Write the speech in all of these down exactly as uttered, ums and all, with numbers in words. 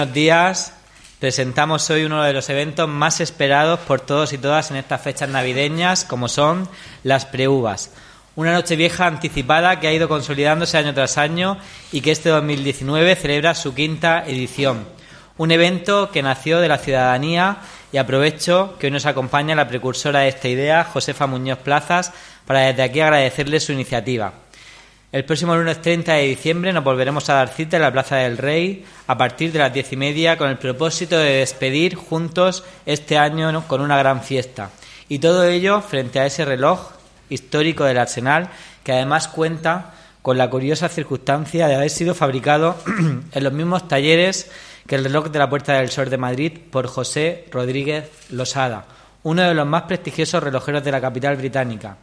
Buenos días. Presentamos hoy uno de los eventos más esperados por todos y todas en estas fechas navideñas, como son las preuvas. Una Nochevieja anticipada que ha ido consolidándose año tras año y que este dos mil diecinueve celebra su quinta edición. Un evento que nació de la ciudadanía y aprovecho que hoy nos acompaña la precursora de esta idea, Josefa Muñoz Plazas, para desde aquí agradecerle su iniciativa. El próximo lunes treinta de diciembre nos volveremos a dar cita en la Plaza del Rey a partir de las diez y media con el propósito de despedir juntos este año con una gran fiesta. Y todo ello frente a ese reloj histórico del Arsenal que además cuenta con la curiosa circunstancia de haber sido fabricado en los mismos talleres que el reloj de la Puerta del Sol de Madrid por José Rodríguez Losada, uno de los más prestigiosos relojeros de la capital británica,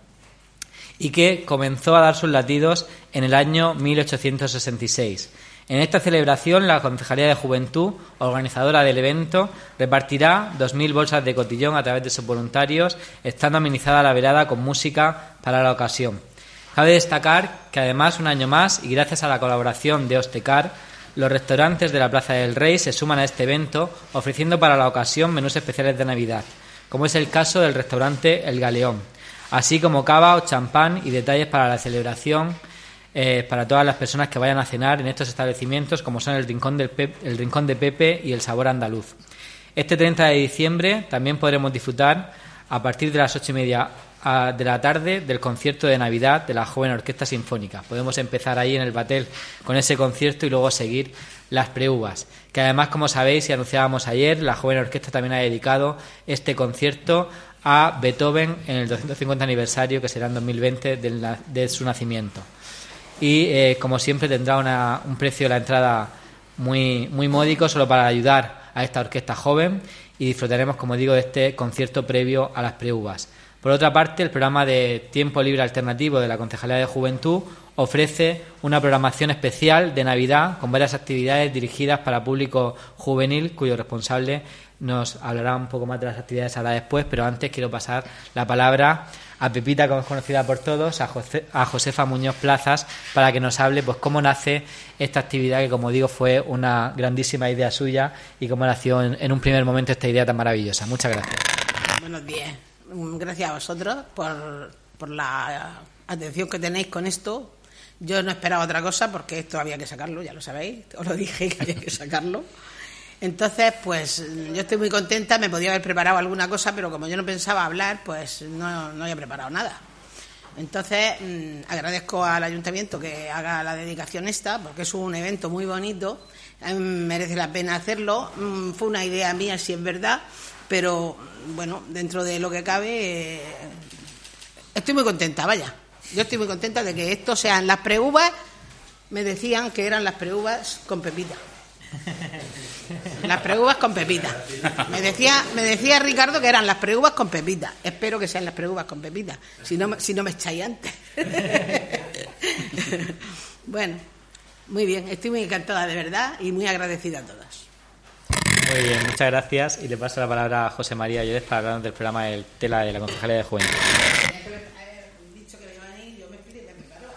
y que comenzó a dar sus latidos en el año mil ochocientos sesenta y seis. En esta celebración, la Concejalía de Juventud, organizadora del evento, repartirá dos mil bolsas de cotillón a través de sus voluntarios, estando amenizada la velada con música para la ocasión. Cabe destacar que además, un año más, y gracias a la colaboración de Ostecar, los restaurantes de la Plaza del Rey se suman a este evento, ofreciendo para la ocasión menús especiales de Navidad, como es el caso del restaurante El Galeón, así como cava o champán y detalles para la celebración eh, para todas las personas que vayan a cenar en estos establecimientos, como son el Rincón, del Pe- el Rincón de Pepe y el Sabor Andaluz. Este treinta de diciembre también podremos disfrutar a partir de las ocho y media de la tarde del concierto de Navidad de la Joven Orquesta Sinfónica. Podemos empezar ahí en el Batel con ese concierto y luego seguir las preuvas, que además, como sabéis y anunciábamos ayer, la Joven Orquesta también ha dedicado este concierto a Beethoven en el doscientos cincuenta aniversario, que será en dos mil veinte de, la, de su nacimiento. Y eh, como siempre tendrá una, un precio de la entrada muy, muy módico, solo para ayudar a esta orquesta joven, y disfrutaremos, como digo, de este concierto previo a las preuvas. Por otra parte, el programa de Tiempo Libre Alternativo de la Concejalía de Juventud ofrece una programación especial de Navidad con varias actividades dirigidas para público juvenil, cuyo responsable nos hablará un poco más de las actividades ahora después, pero antes quiero pasar la palabra a Pepita, como es conocida por todos, a, José, a Josefa Muñoz Plazas, para que nos hable pues cómo nace esta actividad, que como digo fue una grandísima idea suya, y cómo nació en, en un primer momento esta idea tan maravillosa. Muchas gracias. Buenos días. Gracias a vosotros por, por la atención que tenéis con esto. Yo no esperaba otra cosa, porque esto había que sacarlo, ya lo sabéis, os lo dije que había que sacarlo. Entonces, pues yo estoy muy contenta. Me podía haber preparado alguna cosa, pero como yo no pensaba hablar, pues no, no había preparado nada. Entonces, mmm, agradezco al ayuntamiento que haga la dedicación esta, porque es un evento muy bonito, eh, merece la pena hacerlo. Mm, fue una idea mía, si es verdad, pero bueno, dentro de lo que cabe, eh, estoy muy contenta, vaya. Yo estoy muy contenta de que esto sean las preuvas. Me decían que eran las preuvas con Pepita. Las preuvas con Pepita. Me decía, me decía Ricardo que eran las preuvas con Pepita. Espero que sean las preuvas con Pepita. Si no, si no me echáis antes. Bueno, muy bien. Estoy muy encantada, de verdad, y muy agradecida a todas. Muy bien, muchas gracias. Y le paso la palabra a José María Llores para hablar del programa del Tela de la Concejalía de Juventud. Dicho que me iban a ir, yo me pide que me paro.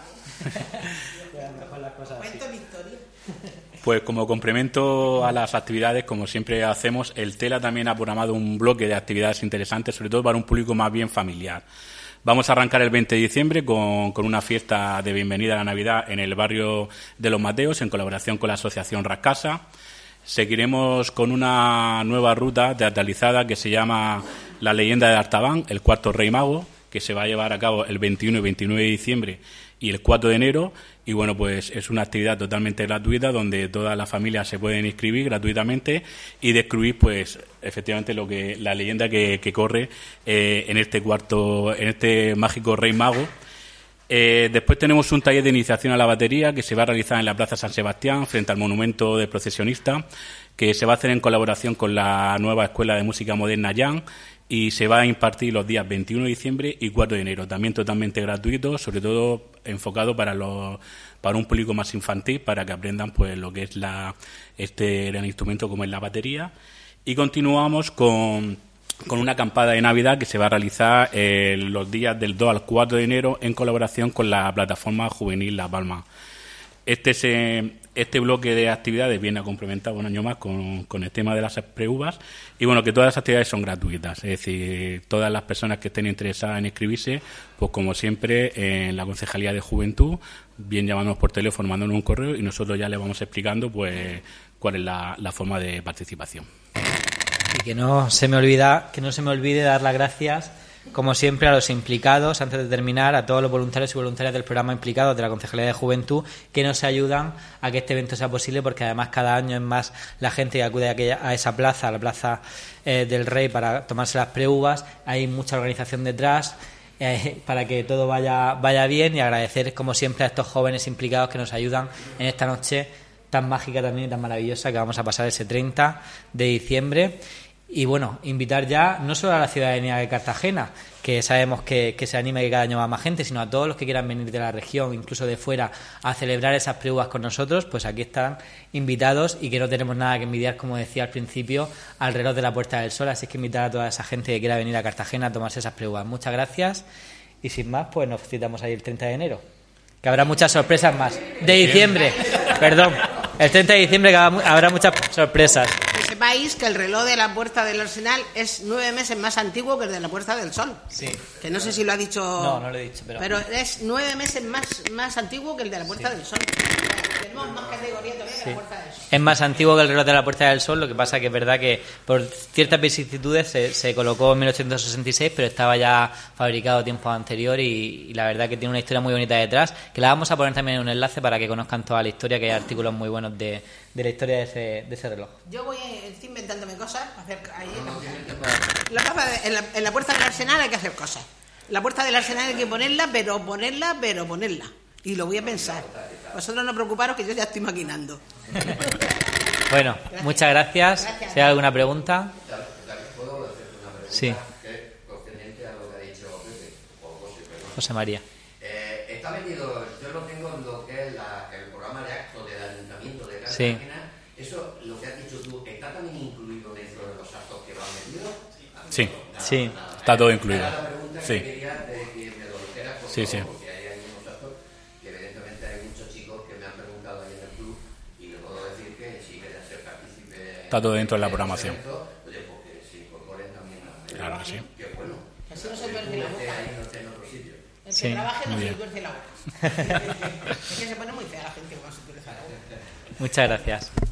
Cuento mi historia. Pues como complemento a las actividades, como siempre hacemos, el Tela también ha programado un bloque de actividades interesantes, sobre todo para un público más bien familiar. Vamos a arrancar el veinte de diciembre con, con una fiesta de bienvenida a la Navidad en el barrio de Los Mateos, en colaboración con la asociación Rascasa. Seguiremos con una nueva ruta teatralizada que se llama La leyenda de Artaban, el cuarto rey mago, que se va a llevar a cabo el veintiuno y veintinueve de diciembre y el cuatro de enero. Y bueno, pues es una actividad totalmente gratuita donde todas las familias se pueden inscribir gratuitamente y descubrir, pues, efectivamente lo que la leyenda que, que corre eh, en este cuarto, en este mágico rey mago. Eh, después tenemos un taller de iniciación a la batería que se va a realizar en la Plaza San Sebastián, frente al monumento de procesionista, que se va a hacer en colaboración con la nueva Escuela de Música Moderna Jan, y se va a impartir los días veintiuno de diciembre y cuatro de enero, también totalmente gratuito, sobre todo enfocado para los para un público más infantil, para que aprendan pues lo que es la este gran instrumento como es la batería. Y continuamos con con una acampada de Navidad que se va a realizar eh, los días del dos al cuatro de enero en colaboración con la plataforma juvenil La Palma. Este se, este bloque de actividades viene a complementar un año más con, con el tema de las pre-uvas y bueno, que todas las actividades son gratuitas, es decir, todas las personas que estén interesadas en inscribirse, pues como siempre en la Concejalía de Juventud, bien llamándonos por teléfono, mandándonos un correo y nosotros ya les vamos explicando pues cuál es la, la forma de participación. Y que no se me olvida, que no se me olvide dar las gracias, como siempre, a los implicados, antes de terminar, a todos los voluntarios y voluntarias del programa implicados de la Concejalía de Juventud, que nos ayudan a que este evento sea posible, porque además cada año es más la gente que acude a, aquella, a esa plaza, a la Plaza eh, del Rey, para tomarse las pre-uvas. Hay mucha organización detrás eh, para que todo vaya, vaya bien, y agradecer, como siempre, a estos jóvenes implicados que nos ayudan en esta noche tan mágica también y tan maravillosa que vamos a pasar ese treinta de diciembre. Y bueno, invitar ya no solo a la ciudadanía de Cartagena, que sabemos que, que se anima y que cada año va más gente, sino a todos los que quieran venir de la región, incluso de fuera, a celebrar esas pre-uvas con nosotros, pues aquí están invitados y que no tenemos nada que envidiar, como decía al principio, al reloj de la Puerta del Sol. Así que invitar a toda esa gente que quiera venir a Cartagena a tomarse esas pre-uvas. Muchas gracias y sin más, pues nos citamos ahí el treinta de enero, que habrá muchas sorpresas más. De diciembre, perdón. El treinta de diciembre que habrá muchas sorpresas. Que sepáis que el reloj de la Puerta del Arsenal es nueve meses más antiguo que el de la Puerta del Sol. Sí. Que no sé si lo ha dicho... No, no lo he dicho, pero... Pero es nueve meses más, más antiguo que el de la Puerta sí. del Sol. Tenemos más categoría todavía sí. que la Puerta del Sol. Es más antiguo que el reloj de la Puerta del Sol, lo que pasa que es verdad que por ciertas vicisitudes se, se colocó en mil ochocientos sesenta y seis, pero estaba ya fabricado tiempo anterior y, y la verdad que tiene una historia muy bonita detrás, que la vamos a poner también en un enlace para que conozcan toda la historia, que hay artículos muy buenos de, de la historia de ese, de ese reloj. Yo voy estoy inventándome cosas para hacer ahí en la, la, de, en, la, en la Puerta del Arsenal hay que hacer cosas. La Puerta del Arsenal hay que ponerla, pero ponerla, pero ponerla. Y lo voy a pensar. Vosotros no preocuparos que yo ya estoy maquinando. Bueno, gracias. Muchas gracias. gracias. Si hay alguna pregunta. ¿Puedo hacer una pregunta? Sí. Que concerniente a lo que ha dicho Pepe, o José, perdón. José María. Eh, está metido, yo lo tengo en lo que es la, el programa de actos del Ayuntamiento de Cartagena. Sí. Eso, lo que has dicho tú, ¿está también incluido dentro de los actos que van metidos? Sí. Nada, sí. Nada. Está todo incluido. Era la pregunta sí. que quería de que me lo dijeras, por sí, favor, sí. porque hay algunos actos que evidentemente hay muchos chicos que me han preguntado ahí en el club y les puedo decir que si quieren ser partícipes... Está todo dentro de la programación. Oye, porque se incorporen también a... Claro que sí. Qué bueno. Así no se pierde la boca. Ahí no esté en otro sitio. El que sí, trabaje no muy se bien. tuerce la boca. Es que se pone muy fea la gente cuando se tuerce la boca. Muchas gracias.